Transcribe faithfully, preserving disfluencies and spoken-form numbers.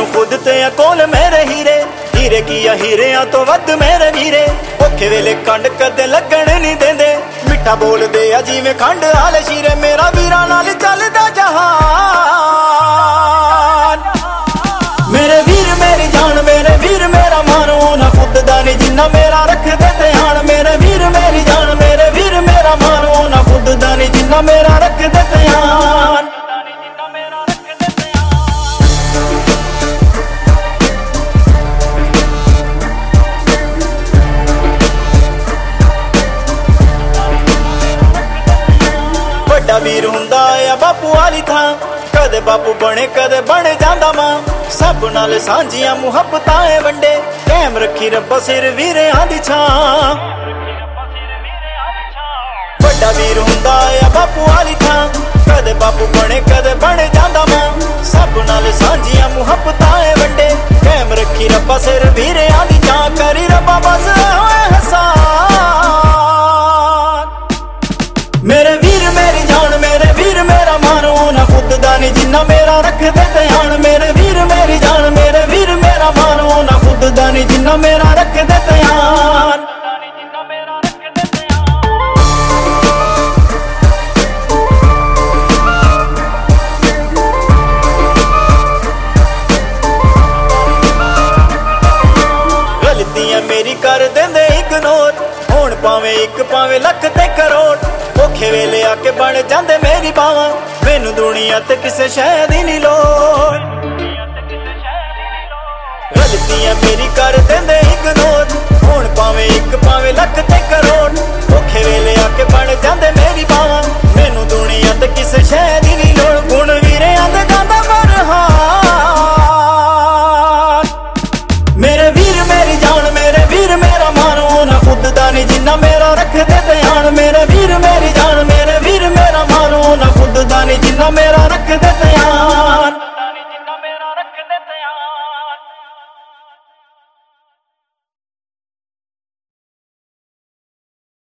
खुद ते कोल मेरे हीरे, हीरे की या हीरियां तो वध मेरे वीरे। औखे वेले कंड कदे लगण नहीं देंदे, मिठा बोलदे आ जिवें खंड आले शीरे। मेरा वीरां नाल चलदा जहान, मेरे वीर मेरी जान, मेरे वीर मेरा मान। ना खुद दा नहीं जिन्ना मेरा रखदे ध्यान। मेरे वीर मेरी जान, मेरे वीर मेरा मान। ना खुद दा नहीं जिन्ना मेरा रखदे ध्यान। ਵੱਡਾ ਵੀਰ ਹੁੰਦਾ ਆ ਬਾਪੂ ਵਾਲੀ ਥਾਂ, ਕਦੇ ਬਾਪੂ ਬਣੇ ਕਦੇ ਬਣ ਜਾਂਦਾ ਮਾਂ। ਸਭ ਨਾਲ ਸਾਂਝੀਆਂ ਮੁਹੱਬਤਾਂ ਏ ਵੰਡੇ, ਕਾਇਮ ਰੱਖੀ ਰੱਬਾ ਸਿਰ ਵੀਰਿਆਂ ਦੀ ਛਾਂ। ਵੱਡਾ ਵੀਰ ਹੁੰਦਾ ਆ ਬਾਪੂ ਵਾਲੀ ਥਾਂ, ਕਦੇ ਬਾਪੂ ਬਣੇ ਕਦੇ ਬਣ ਜਾਂਦਾ ਮਾਂ। ਸਭ ਨਾਲ ਸਾਂਝੀਆਂ ਮੁਹੱਬਤਾਂ ਏ ਵੰਡੇ, ਕਾਇਮ ਰੱਖੀ ਰੱਬਾ ਸਿਰ ਵੀਰਿਆਂ ਦੀ ਛਾਂ। ਕਰੀ ਰੱਬਾ ਬਸ ਹੋਏ ਹਸਾਨ, ਮੇਰੇ ਵੀਰ ਮੇਰੀ ਜਾਨ, ਮੇਰੇ ਵੀਰ ਮੇਰਾ ਮਾਨ। ਨਾ ਖੁਦ ਦਾ ਨਹੀਂ ਜਿੰਨਾ ਮੇਰਾ ਰੱਖਦੇ ਧਿਆਨ। ਮੇਰੇ ਵੀਰ ਮੇਰੀ ਜਾਨ, ਮੇਰੇ ਵੀਰ ਮੇਰਾ ਮਾਨ। ਨਾ ਖੁਦ ਦਾ ਨਹੀਂ ਜਿੰਨਾ ਮੇਰਾ ਰੱਖਦੇ ਧਿਆਨ। ਗਲਤੀਆਂ ਮੇਰੀ ਕਰ ਦਿੰਦੇ ਇਗਨੋਰ, ਹੁਣ ਭਾਵੇਂ ਇੱਕ ਭਾਵੇਂ ਲੱਖ ਤੇ ਕਰੋੜ। ਔਖੇ ਵੇਲੇ ਆ ਕੇ ਬਣ ਜਾਂਦੇ ਮੇਰੀ ਬਾਵਾਂ, ਮੈਨੂੰ ਦੁਨੀਆ ਤੇ ਕਿਸੇ ਸ਼ੈ ਦੀ ਨਹੀਂ ਲੋੜ। ਗਲਤੀਆਂ ਮੇਰੀ ਕਰ ਦਿੰਦੇ ਇਗਨੋਰ, ਹੁਣ ਭਾਵੇਂ ਇੱਕ ਭਾਵੇਂ ਲੱਖ ਤੇ ਕਰੋੜ। ਔਖੇ ਵੇਲੇ ਆ ਕੇ ਬਣ ਜਾਂਦੇ ਮੇਰੀ ਬਾਵਾਂ, ਮੈਨੂੰ ਦੁਨੀਆ ਤੇ ਕਿਸੇ ਸ਼ੈ ਦੀ ਨਹੀਂ ਲੋੜ। ਗੁਣ ਵੀਰਿਆਂ ਦੇ ਗਾਉਂਦਾ ਬਰਹਾਨ, ਮੇਰੇ ਵੀਰ ਮੇਰੀ ਜਾਨ, ਮੇਰੇ ਵੀਰ ਮੇਰਾ ਮਾਨ। ਨਾ ਖੁਦ ਦਾ ਨਹੀਂ ਜਿੰਨਾ ਮੇਰਾ ਰੱਖਦੇ ਧਿਆਨ। ਮੇਰੇ ਵੀਰ ਮੇਰੀ ਜਾਨ, ਮੇਰੇ ਵੀਰ ਮੇਰਾ ਮਾਨ। ਨਾ ਖੁਦ ਦਾ ਨਹੀਂ ਜਿੰਨਾ ਮੇਰਾ ਰੱਖਦੇ ਧਿਆਨ।